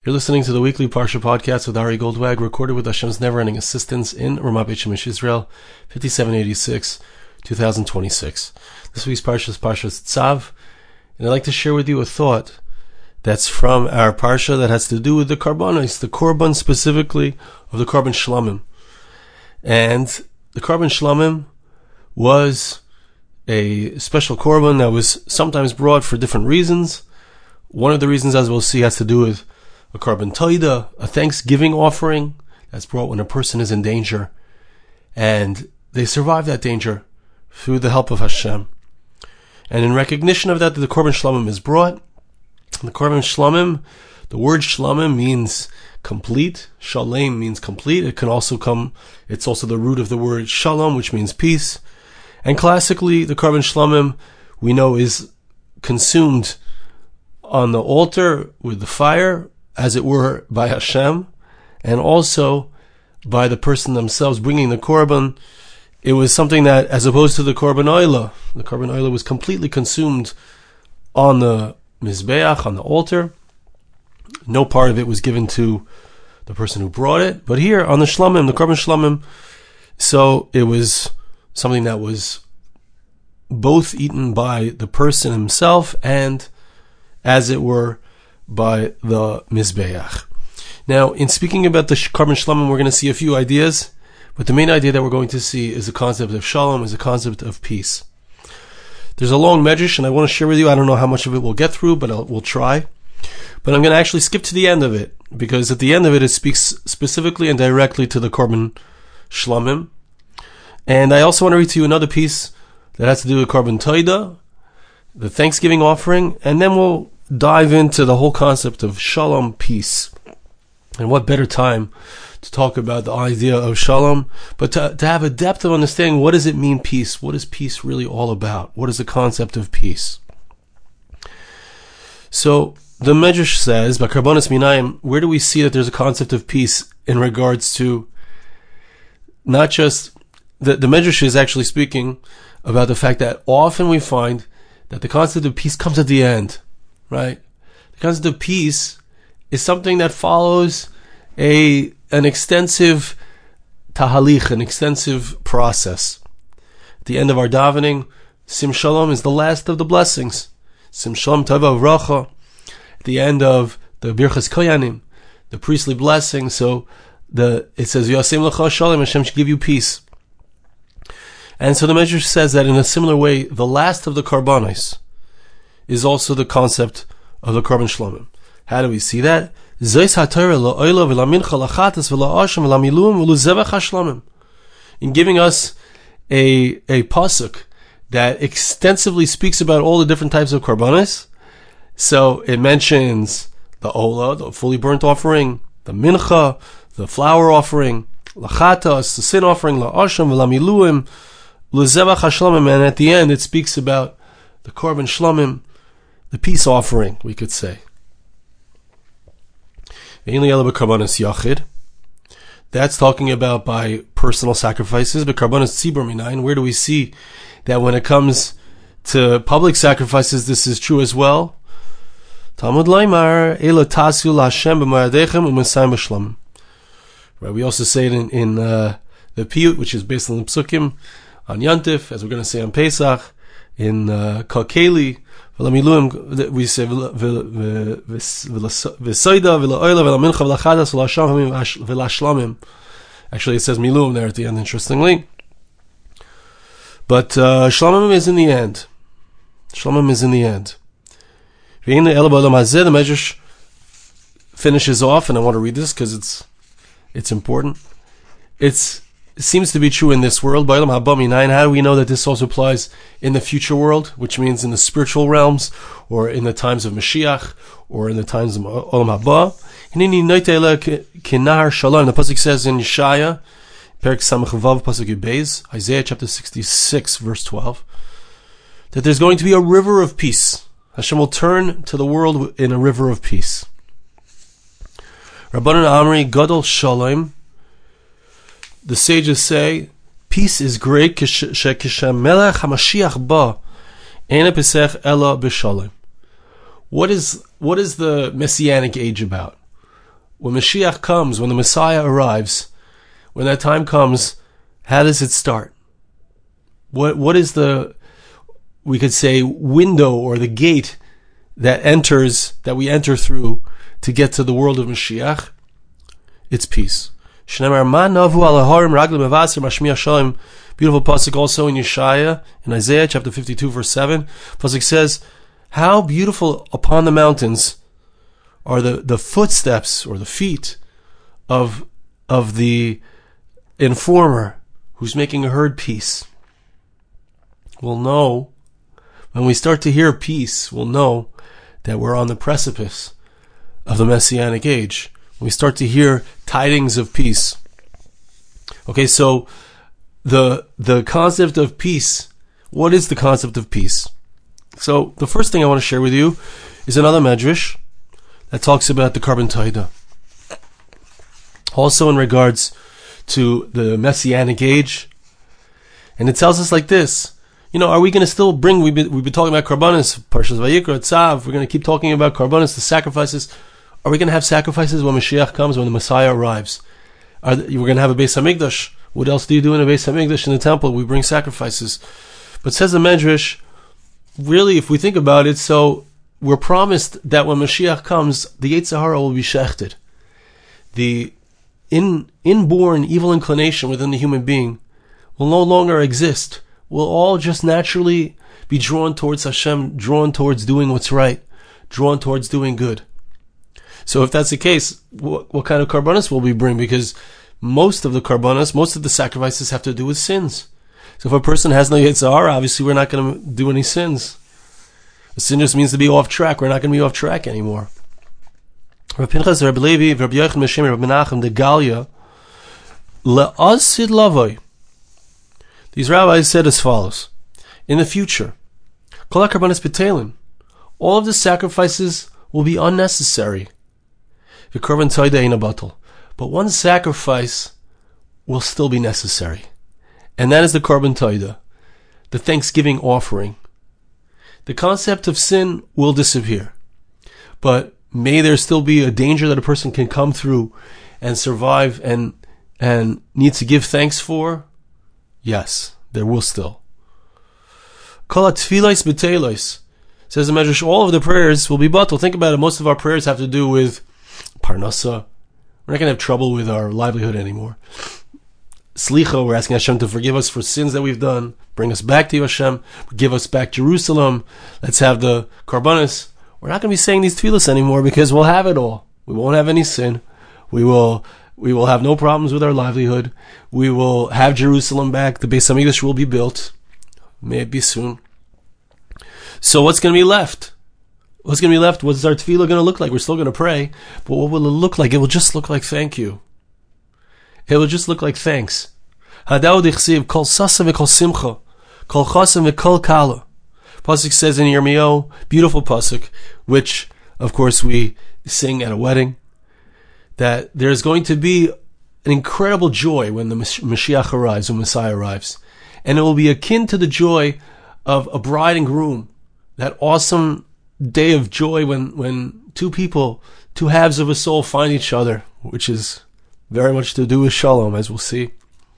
You're listening to the weekly Parsha podcast with Ari Goldwag, recorded with Hashem's never-ending assistance in Ramat Beit Shemesh, Israel, 5786, 2026. This week's Parsha is Parshas Tzav, and I'd like to share with you a thought that's from our Parsha that has to do with the Karbanos, the Korban specifically of the Korban Shlamim. And the Korban Shlamim was a special Korban that was sometimes brought for different reasons. One of the reasons, as we'll see, has to do with a Korban Toida, a thanksgiving offering that's brought when a person is in danger, and they survive that danger through the help of Hashem. And in recognition of that, the Korban Shlamim is brought. The Korban Shlamim, the word Shlamim means complete. Shalem means complete. It can also come, it's also the root of the word Shalom, which means peace. And classically, the Korban Shlamim, we know, is consumed on the altar with the fire, as it were, by Hashem, and also by the person themselves bringing the Korban. It was something that, as opposed to the Korban Oila was completely consumed on the Mizbeach, on the altar. No part of it was given to the person who brought it. But here, on the Shlamim, the Korban Shlamim, so it was something that was both eaten by the person himself and, as it were, by the Mizbeach. Now, in speaking about the Korban Shlamim, we're going to see a few ideas, but the main idea that we're going to see is the concept of Shalom, is the concept of peace. There's a long medrash, and I want to share with you. I don't know how much of it we'll get through, but we'll try. But I'm going to actually skip to the end of it, because at the end of it, it speaks specifically and directly to the Korban Shlamim. And I also want to read to you another piece that has to do with Korban Toida, the thanksgiving offering, and then we'll dive into the whole concept of Shalom, peace. And what better time to talk about the idea of Shalom, but to have a depth of understanding, what does it mean, peace? What is peace really all about? What is the concept of peace? So, the Medrash says, by Karbanos Minayim, where do we see that there's a concept of peace in regards to not just, the Medrash is actually speaking about the fact that often we find that the concept of peace comes at the end, right? The concept of peace is something that follows an extensive tahalich, an extensive process. At the end of our davening, Sim Shalom is the last of the blessings. Sim Shalom Tova Vracha. At the end of the Birchas Koyanim, the priestly blessing, so it says, Yasem L'cha Shalom, Hashem should give you peace. And so the Medrash says that in a similar way, the last of the Karbanos is also the concept of the Korban Shlamim. How do we see that? In giving us a pasuk that extensively speaks about all the different types of Karbanos. So it mentions the Ola, the fully burnt offering, the Mincha, the flour offering, Lachatas, the sin offering, La'asham, V'lamiluim, L'zevach HaShlamim, and at the end it speaks about the Korban Shlamim, the peace offering, we could say. That's talking about by personal sacrifices, but Karbanos Tzibur Minayin, where do we see that when it comes to public sacrifices, this is true as well? Talmud Laimar, Ela Tasu L'Hashem B'Moradechem U'Mesayim B'Shlamim. Right, we also say it in the Piyut, which is based on the Psukim, on Yantif, as we're going to say on Pesach, in Kalkeli, we say v'soida v'la'oila v'lamincha v'lachadas v'la'shamim v'la'shlamim. Actually, it says milum there at the end, interestingly. But shlamim is in the end. Shlamim is in the end. The Medrash finishes off, and I want to read this because it's important. It seems to be true in this world. How do we know that this also applies in the future world, which means in the spiritual realms, or in the times of Mashiach, or in the times of Olam Haba? The pasuk says in Yeshaya, Perek Samach Vav, pasuk Yubez, Isaiah chapter 66, verse 12, that there's going to be a river of peace. Hashem will turn to the world in a river of peace. Rabbanan Amri Gadol Shalom. The sages say, peace is great kishamelech hamashiach ba, ena pesach ela b'shalom. What is the Messianic age about? when Mashiach comes, when the Messiah arrives, when that time comes, how does it start? What is the, we could say, window or the gate that we enter through to get to the world of Mashiach? It's peace. Beautiful pasuk also in Yeshaya, in Isaiah chapter 52 verse 7. Pasuk says, how beautiful upon the mountains are the footsteps or the feet of the informer who's making a herd peace. We'll know, when we start to hear peace, we'll know that we're on the precipice of the Messianic age. We start to hear tidings of peace. Okay, so the concept of peace, what is the concept of peace? So the first thing I want to share with you is another medrash that talks about the Korban Todah. Also in regards to the Messianic age. And it tells us like this. Are we going to still bring, we've been talking about Karbanis, Parshas Vayikra, Tzav, we're going to keep talking about Karbanis, the sacrifices. Are we going to have sacrifices when Mashiach comes, when the Messiah arrives? We're going to have a Beis HaMikdash. What else do you do in a Beis HaMikdash in the temple? We bring sacrifices. But says the Medrash, really, if we think about it, so we're promised that when Mashiach comes, the Yetzer Hara will be shechted. The inborn evil inclination within the human being will no longer exist. We'll all just naturally be drawn towards Hashem, drawn towards doing what's right, drawn towards doing good. So if that's the case, what kind of karbanos will we bring? Because most of the karbanos, most of the sacrifices have to do with sins. So if a person has no Yetzer Hara, obviously we're not going to do any sins. A sin just means to be off track. We're not going to be off track anymore. Rav Pinchas, Rabbi Levi, Rabbi Yochanan, Meshem, Rabbi Menachem, the Galia, le'asid lavoi. These rabbis said as follows: in the future, kol karbanos b'telim, all of the sacrifices will be unnecessary. The Korban Todah ain't a batal, but one sacrifice will still be necessary, and that is the Korban Todah, the thanksgiving offering. The concept of sin will disappear, but may there still be a danger that a person can come through and survive and need to give thanks for? Yes, there will still. Kol tefillos b'teilos, says the Medrash, all of the prayers will be batal. Think about it, most of our prayers have to do with parnasa. We're not going to have trouble with our livelihood anymore. Slicha, we're asking Hashem to forgive us for sins that we've done, bring us back to you, Hashem, give us back Jerusalem, let's have the karbanos. We're not going to be saying these tefillos anymore because we'll have it all. We won't have any sin. We will have no problems with our livelihood. We will have Jerusalem back. The Beis HaMikdash will be built. May it be soon. So what's going to be left? What's going to be left? What's our tefillah going to look like? We're still going to pray, but what will it look like? It will just look like thank you. It will just look like thanks. Hadaud ichsiv kol sasa v'kol simcha, kol chasam v'kol kala. Pasuk says in Yirmiyahu, beautiful pasuk, which of course we sing at a wedding, that there's going to be an incredible joy when the Mashiach arrives, when Messiah arrives, and it will be akin to the joy of a bride and groom. That awesome day of joy when two halves of a soul find each other, which is very much to do with shalom, as we'll see.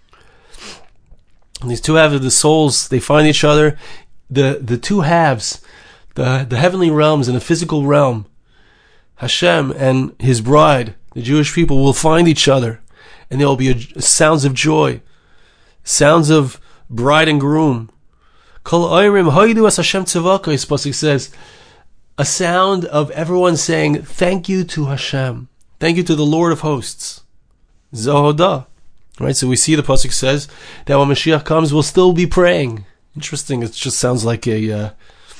And these two halves of the souls, they find each other. The two halves, the heavenly realms and the physical realm, Hashem and His bride, the Jewish people, will find each other, and there will be sounds of joy, sounds of bride and groom. Kol oirim hoidu as Hashem tzavakos, pasuk says, a sound of everyone saying, thank you to Hashem, thank you to the Lord of hosts. Zahodah. Right, so we see the pasuk says that when Mashiach comes, we'll still be praying. Interesting. It just sounds like a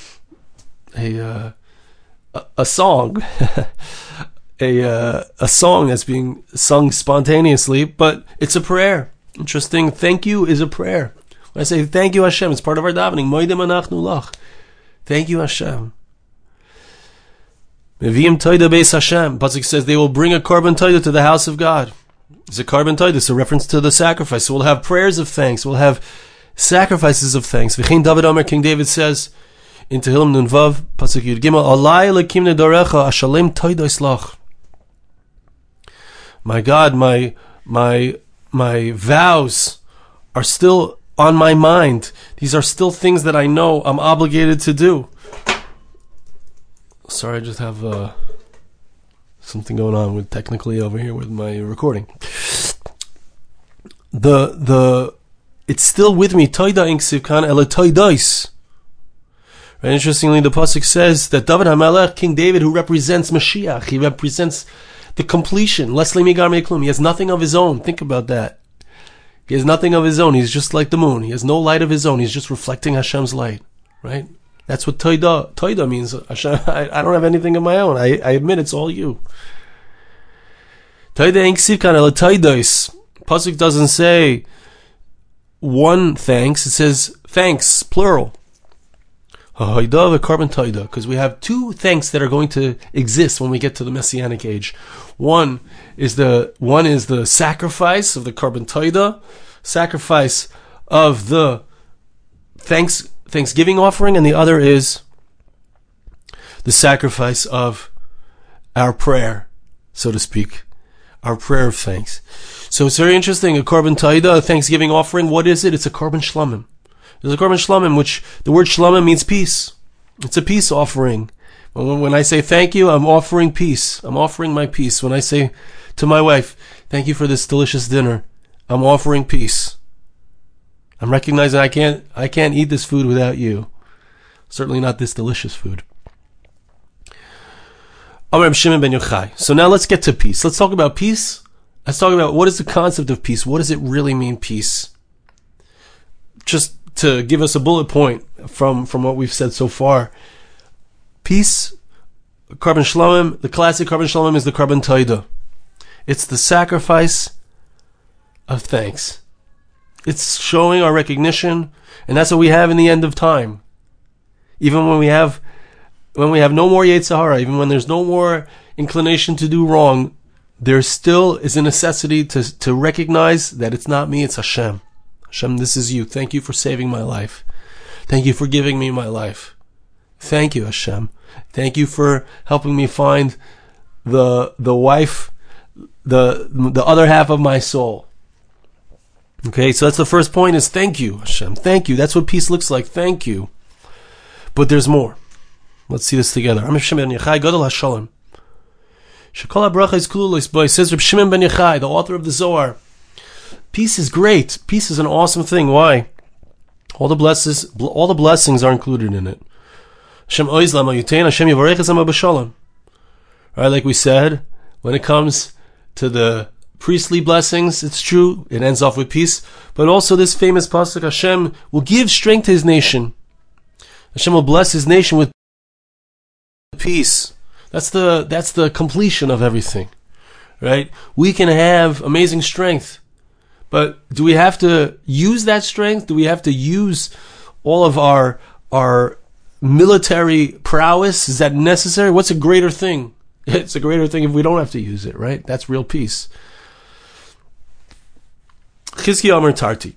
song, a song that's being sung spontaneously, but it's a prayer. Interesting. Thank you is a prayer. When I say thank you Hashem, it's part of our davening. Moedem anachnu lach. Thank you Hashem. Meviim toida beis Hashem. Pasuk says they will bring a korban toida to the house of God. It's a korban toida. It's a reference to the sacrifice. So we'll have prayers of thanks. We'll have sacrifices of thanks. V'chein David Omer, King David says in Tehillim Nun Vav, pasuk Yud Gimel, Alai lekim nedorecha ashalem toida islach. My God, my vows are still on my mind. These are still things that I know I'm obligated to do. Sorry, I just have something going on with technically over here with my recording. It's still with me. Toida inksiv kan ele toidais. Right, interestingly, the pasuk says that David HaMelech, King David, who represents Mashiach, he represents the completion. Leslie Migar Meklum. He has nothing of his own. Think about that. He has nothing of his own. He's just like the moon. He has no light of his own. He's just reflecting Hashem's light. Right? That's what Toida means. Hashem, I don't have anything of my own. I admit it's all you. Toida inksiv kan ele toidais. Pasuk doesn't say one thanks. It says thanks, plural. Because we have two thanks that are going to exist when we get to the Messianic age. One is the sacrifice of the Korban Toida, sacrifice of the Thanksgiving offering, and the other is the sacrifice of our prayer, so to speak, our prayer of thanks. So it's very interesting. A Korban Toida, a Thanksgiving offering, what is it? It's a Korban Shlamim. There's a Korban Shlamim, which the word Shlamim means peace. It's a peace offering. When I say thank you, I'm offering peace. I'm offering my peace. When I say to my wife, thank you for this delicious dinner, I'm offering peace. I'm recognizing I can't eat this food without you. Certainly not this delicious food. Amar Shimon ben Yochai. So now let's get to peace. Let's talk about peace. Let's talk about what is the concept of peace. What does it really mean, peace? Just to give us a bullet point from what we've said so far. Peace, Korban Shlamim, the classic Korban Shlamim is the Korban Toida. It's the sacrifice of thanks. It's showing our recognition, and that's what we have in the end of time. Even when we have no more Yetzer Hara, even when there's no more inclination to do wrong, there still is a necessity to recognize that it's not me, it's Hashem. Hashem, this is you. Thank you for saving my life. Thank you for giving me my life. Thank you, Hashem. Thank you for helping me find the wife, the other half of my soul. Okay, so that's the first point is thank you, Hashem. Thank you. That's what peace looks like. Thank you. But there's more. Let's see this together. Amar Shimon ben Yochai Gadol HaShalom. Shekol HaBracha is Kululos Bo. Says Reb Shimon ben Yochai, the author of the Zohar. Peace is great. Peace is an awesome thing. Why? All the blessings are included in it. Hashem oizlam ayutein, Hashem yavarech esam b'shalom. Right, like we said, when it comes to the priestly blessings, it's true, it ends off with peace. But also this famous pasuk, Hashem will give strength to His nation. Hashem will bless His nation with peace. That's the completion of everything. Right? We can have amazing strength. But do we have to use that strength? Do we have to use all of our military prowess? Is that necessary? What's a greater thing? It's a greater thing if we don't have to use it, right? That's real peace. Chizki Amar Tarti.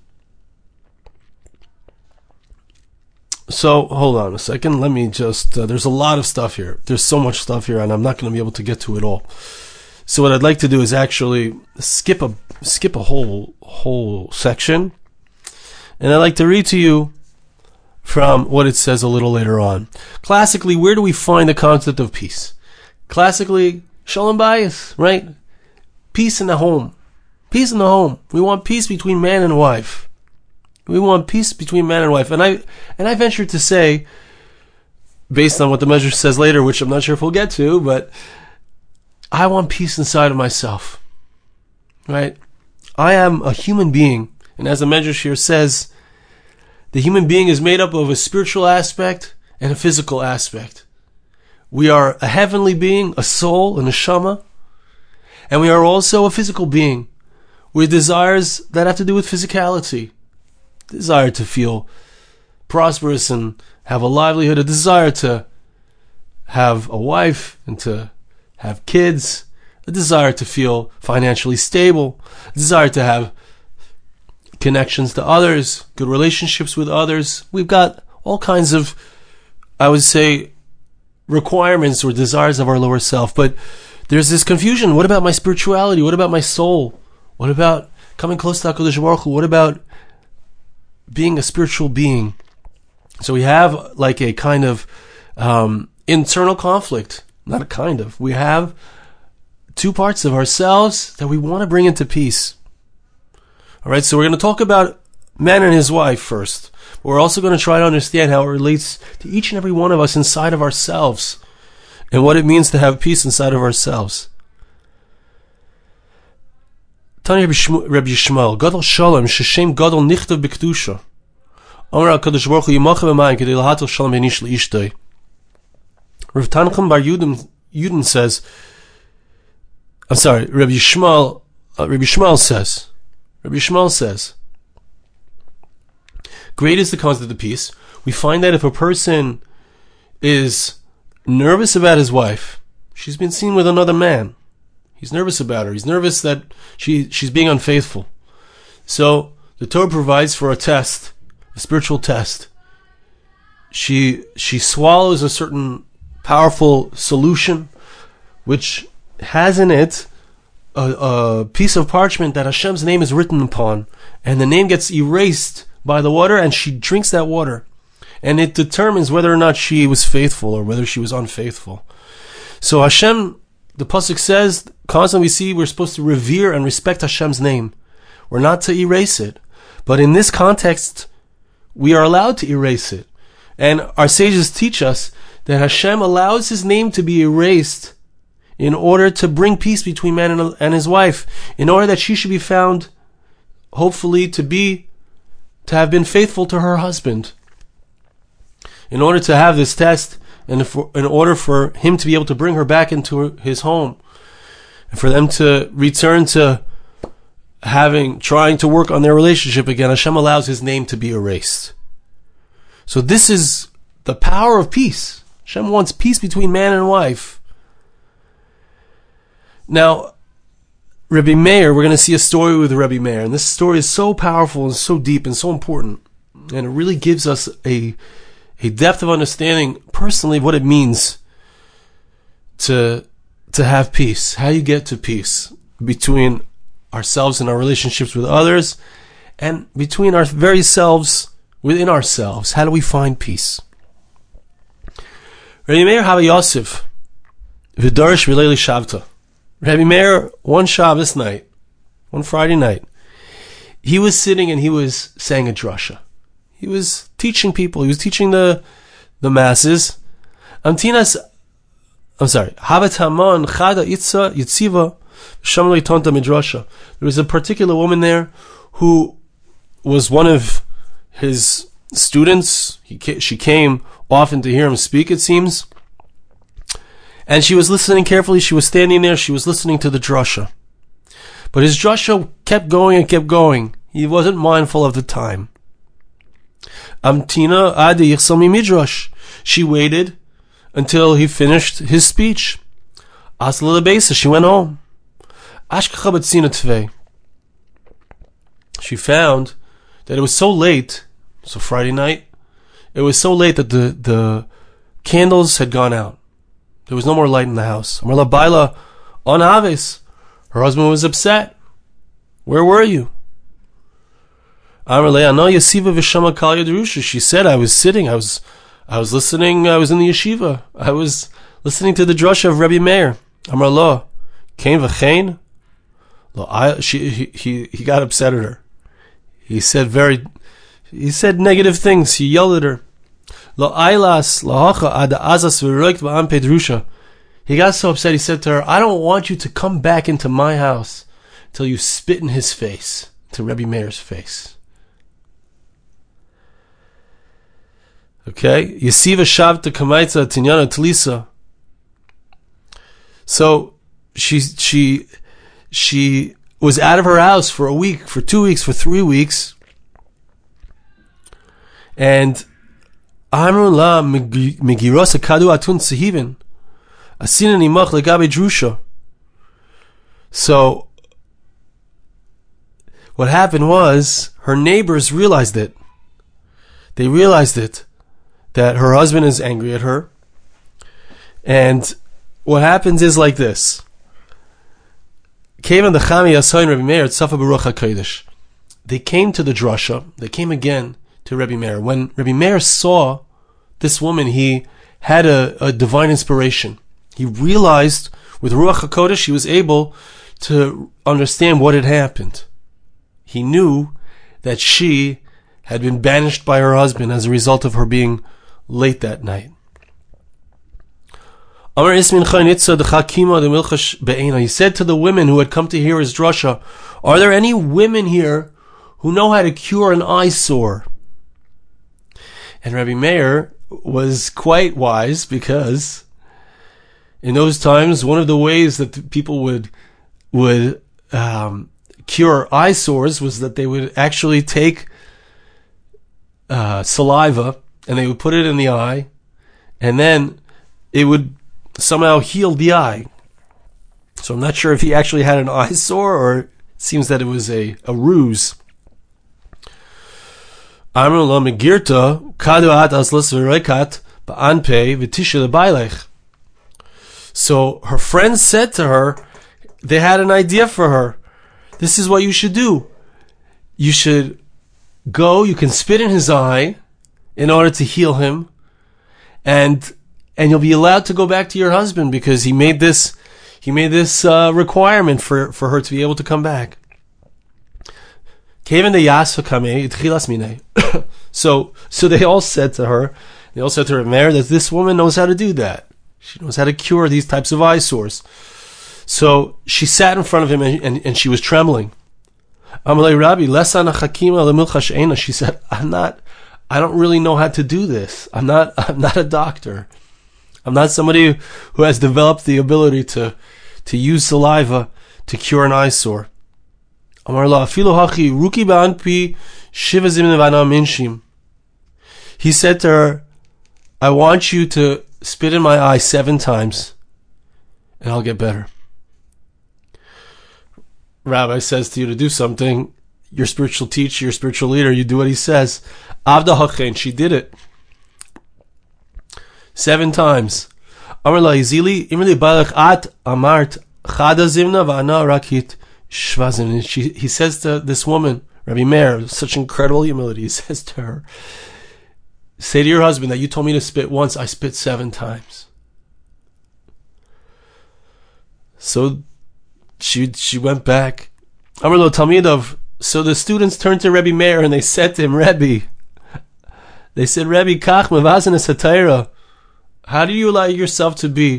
So, hold on a second. Let me just... there's a lot of stuff here. There's so much stuff here, and I'm not going to be able to get to it all. So what I'd like to do is actually skip a whole section, and I'd like to read to you from what it says a little later on. Classically, where do we find the concept of peace? Classically, Shalom Bayis, right? Peace in the home. Peace in the home. We want peace between man and wife. We want peace between man and wife. And I venture to say, based on what the Medrash says later, which I'm not sure if we'll get to, but I want peace inside of myself. Right? I am a human being. And as the Medrash here says, the human being is made up of a spiritual aspect and a physical aspect. We are a heavenly being, a soul, a neshama, and we are also a physical being with desires that have to do with physicality. Desire to feel prosperous and have a livelihood, a desire to have a wife and to have kids, a desire to feel financially stable, a desire to have connections to others, good relationships with others. We've got all kinds of, I would say, requirements or desires of our lower self. But there's this confusion. What about my spirituality? What about my soul? What about coming close to HaKadosh Baruch Hu? What about being a spiritual being? So we have like a kind of internal conflict. Not a kind of. We have two parts of ourselves that we want to bring into peace. All right, so we're going to talk about man and his wife first. But we're also going to try to understand how it relates to each and every one of us inside of ourselves and what it means to have peace inside of ourselves. Tanya Rabbi Yishmael, Gadol Shalom, Sheshem Gadol Nichtav B'Kedusha. Amar HaKadosh Baruch Hu Yimachem B'Mayim Kedei Lahatel Shalom Beinish L'Ishtoi. Rav Tanchum Bar Yudin says, I'm sorry, Rabbi Yishmael says, great is the concept of peace. We find that if a person is nervous about his wife, she's been seen with another man. He's nervous about her. He's nervous that she's being unfaithful. So the Torah provides for a test, a spiritual test. She swallows a certain powerful solution, which has in it a piece of parchment that Hashem's name is written upon, and the name gets erased by the water, and she drinks that water, and it determines whether or not she was faithful or whether she was unfaithful. So Hashem, the pasuk says, constantly we see we're supposed to revere and respect Hashem's name. We're not to erase it, but in this context, we are allowed to erase it. And our sages teach us that Hashem allows His name to be erased in order to bring peace between man and his wife, in order that she should be found, hopefully, to have been faithful to her husband. In order to have this test, and in order for him to be able to bring her back into his home, and for them to return to trying to work on their relationship again, Hashem allows His name to be erased. So this is the power of peace. Hashem wants peace between man and wife. Now, Rabbi Meir, we're going to see a story with Rabbi Meir, and this story is so powerful and so deep and so important, and it really gives us a depth of understanding personally of what it means to have peace, how you get to peace between ourselves and our relationships with others, and between our very selves within ourselves. How do we find peace? Rabbi Meir Hava Yosef, V'darish V'leili Shavta. Rabbi Meir, one Shabbos night, one Friday night, he was sitting and he was saying a drasha. He was teaching people. He was teaching the masses. Havat Haman Chada Itza Yitziva Shamlei Tonta Midrasha. There was a particular woman there who was one of his students. She came often to hear him speak, it seems. And she was listening carefully. She was standing there. She was listening to the drasha. But his drasha kept going and kept going. He wasn't mindful of the time. Amtina adi yichsami midrash. She waited until he finished his speech. Asla lebesa. She went home. Ashkacha betzina tvei. She found that it was so late. So Friday night, it was so late that the candles had gone out. There was no more light in the house. Amar la baila on aves. Her husband was upset. Where were you? Amar le ano yesiva v'shama kal yadrusha. She said, I was sitting. I was listening. I was in the yeshiva. I was listening to the drasha of Rabbi Meir. Amar lo kain v'chein. He got upset at her. He said negative things. He yelled at her. He got so upset, he said to her, I don't want you to come back into my house till you spit in his face, to Rebbe Meir's face. Okay? Yesiva shavta kamaitza tinyana tlisa. So she was out of her house for a week, for 2 weeks, for 3 weeks, and Amrun la migirosa kadu atun tzehivin asina nimach legabe drusha. So what happened was her neighbors realized it. They realized it, that her husband is angry at her. And what happens is like this. came the Chami Yasoin Rabbi Meir Tzafa Baruch HaKodesh. They came to the drasha. They came again to Rabbi Meir. When Rabbi Meir saw this woman, he had a divine inspiration. He realized with Ruach HaKodesh he was able to understand what had happened. He knew that she had been banished by her husband as a result of her being late that night. He said to the women who had come to hear his drasha, are there any women here who know how to cure an eyesore? And Rabbi Meir was quite wise, because in those times, one of the ways that people would cure eyesores was that they would actually take saliva and they would put it in the eye, and then it would somehow heal the eye. So I'm not sure if he actually had an eyesore, or it seems that it was a ruse. So her friends said to her, they had an idea for her. This is what you should do. You should go, you can spit in his eye in order to heal him, and you'll be allowed to go back to your husband, because he made this requirement for her to be able to come back. So they all said to her, Meir, that this woman knows how to do that. She knows how to cure these types of eyesores. So she sat in front of him and she was trembling. She said, I don't really know how to do this. I'm not a doctor. I'm not somebody who has developed the ability to use saliva to cure an eyesore. He said to her, I want you to spit in my eye 7 times and I'll get better. Rabbi says to you to do something, your spiritual teacher, your spiritual leader, you do what he says. Avda Hachen, she did it 7 times. Amar la Izili, imri balach at amart chada zimna va'ana rakit shvazim. He says to this woman, Rabbi Meir, such incredible humility, he says to her, say to your husband that you told me to spit once, I spit 7 times. So she went back. Amar lo Talmidov. So the students turned to Rabbi Meir and they said to him, Rabbi, kach mevazin es. How do you allow yourself to be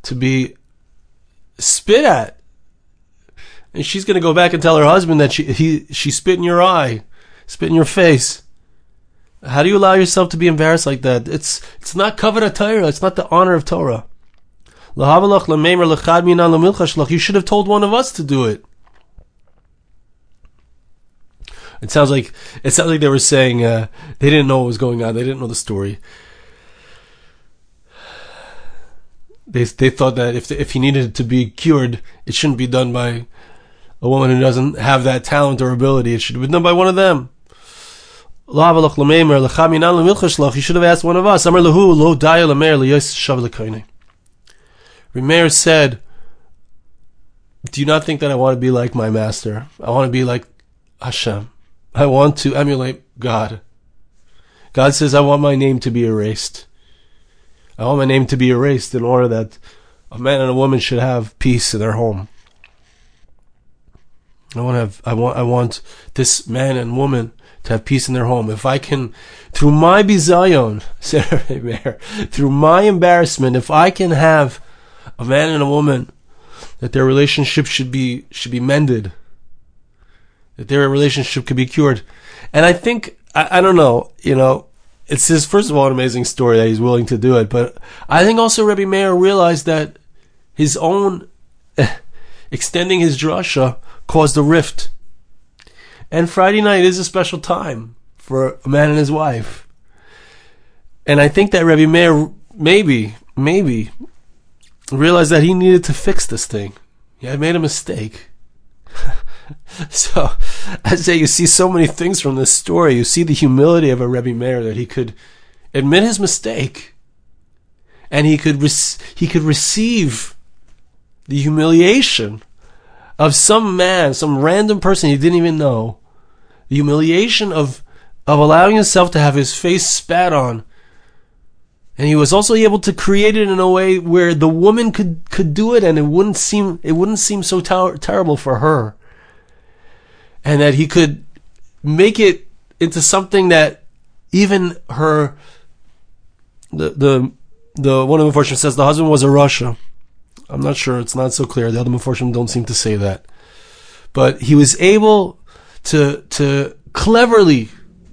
spit at? And she's going to go back and tell her husband that she spit in your eye, spit in your face. How do you allow yourself to be embarrassed like that? It's not kavod Torah. It's not the honor of Torah. You should have told one of us to do it. It sounds like they were saying they didn't know what was going on. They didn't know the story. They thought that if he needed to be cured, it shouldn't be done by a woman who doesn't have that talent or ability. It should have been done by one of them. You should have asked one of us. Meir said, do you not think that I want to be like my master? I want to be like Hashem. I want to emulate God. God says, I want my name to be erased. I want my name to be erased in order that a man and a woman should have peace in their home. I want this man and woman to have peace in their home. If I can, through my bizayon, through my embarrassment, if I can have a man and a woman, that their relationship should be mended, that their relationship could be cured. And I think, I don't know, it's his, first of all, an amazing story that he's willing to do it, but I think also Rabbi Meir realized that his own extending his drasha caused a rift. And Friday night is a special time for a man and his wife. And I think that Rabbi Meir maybe realized that he needed to fix this thing. He had made a mistake. So, I say, you see so many things from this story. You see the humility of a Rebbe Meir, that he could admit his mistake, and he could receive the humiliation of some man, some random person he didn't even know, the humiliation of allowing himself to have his face spat on. And he was also able to create it in a way where the woman could do it, and it wouldn't seem so terrible for her. And that he could make it into something that even her, the one of the Meforshim says the husband was a Rasha. I'm not sure, it's not so clear. The other Meforshim don't seem to say that. But he was able to cleverly,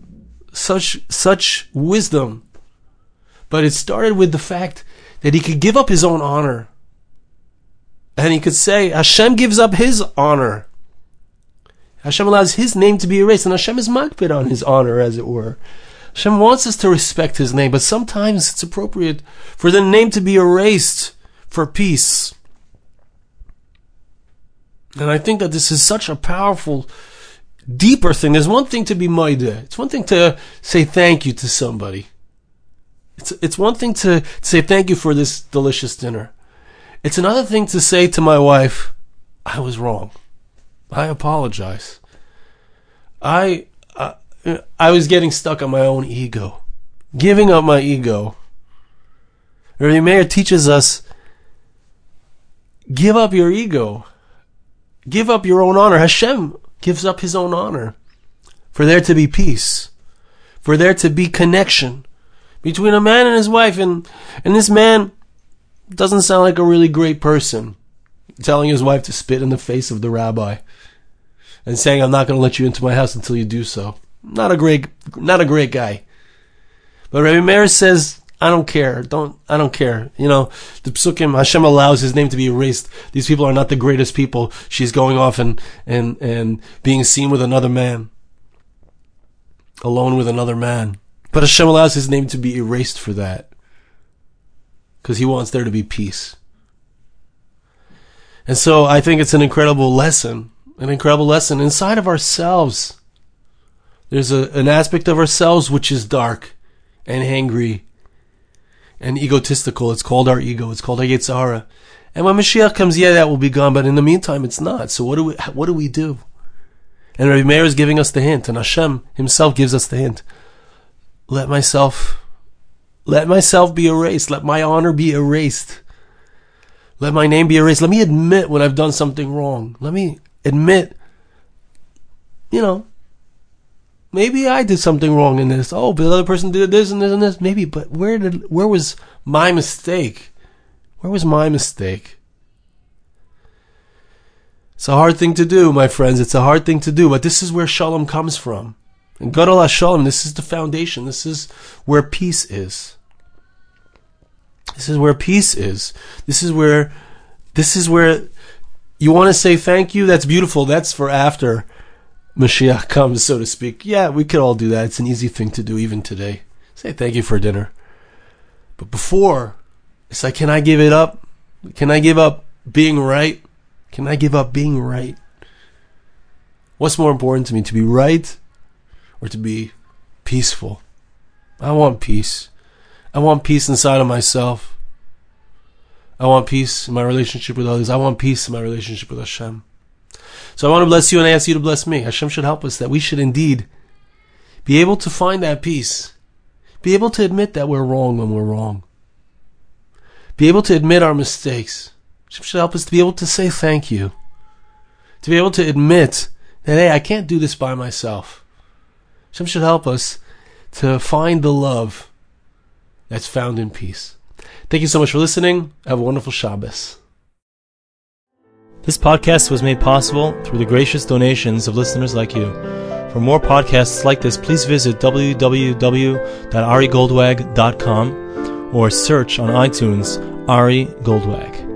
such wisdom. But it started with the fact that he could give up his own honor. And he could say, Hashem gives up his honor. Hashem allows his name to be erased. And Hashem is makpid on his honor, as it were. Hashem wants us to respect his name. But sometimes it's appropriate for the name to be erased for peace. And I think that this is such a powerful, deeper thing. There's one thing to be moideh. It's one thing to say thank you to somebody. It's one thing to say thank you for this delicious dinner. It's another thing to say to my wife, I was wrong. I apologize. I was getting stuck on my own ego. Giving up my ego. Rabbi Meir teaches us, give up your ego. Give up your own honor. Hashem gives up his own honor. For there to be peace. For there to be connection between a man and his wife, and this man doesn't sound like a really great person, telling his wife to spit in the face of the rabbi and saying, I'm not going to let you into my house until you do so. Not a great guy. But Rabbi Meir says, I don't care. I don't care. You know, the Psukim, Hashem allows his name to be erased. These people are not the greatest people. She's going off and being seen with another man, alone with another man. But Hashem allows his name to be erased for that, because he wants there to be peace. And so I think it's an incredible lesson inside of ourselves. There's an aspect of ourselves which is dark and angry and egotistical. It's called our ego. It's called our Yetzer Hara. And when Mashiach comes, that will be gone. But in the meantime, it's not. So what do we do? And Rabbi Meir is giving us the hint, and Hashem himself gives us the hint. Let myself be erased. Let my honor be erased. Let my name be erased. Let me admit when I've done something wrong. Let me admit, maybe I did something wrong in this. Oh, but the other person did this and this and this. Maybe, but where was my mistake? Where was my mistake? It's a hard thing to do, my friends. It's a hard thing to do, but this is where Shalom comes from. And Gadol HaShalom, this is the foundation. This is where peace is. This is where peace is. This is where you want to say thank you. That's beautiful. That's for after Mashiach comes, so to speak. Yeah, we could all do that. It's an easy thing to do even today. Say thank you for dinner. But before, it's like, can I give it up? Can I give up being right? Can I give up being right? What's more important to me, to be right or to be peaceful? I want peace. I want peace inside of myself. I want peace in my relationship with others. I want peace in my relationship with Hashem. So I want to bless you, and I ask you to bless me. Hashem should help us, that we should indeed be able to find that peace. Be able to admit that we're wrong when we're wrong. Be able to admit our mistakes. Hashem should help us to be able to say thank you. To be able to admit that, hey, I can't do this by myself. Hashem should help us to find the love that's found in peace. Thank you so much for listening. Have a wonderful Shabbos. This podcast was made possible through the gracious donations of listeners like you. For more podcasts like this, please visit www.arigoldwag.com or search on iTunes Ari Goldwag.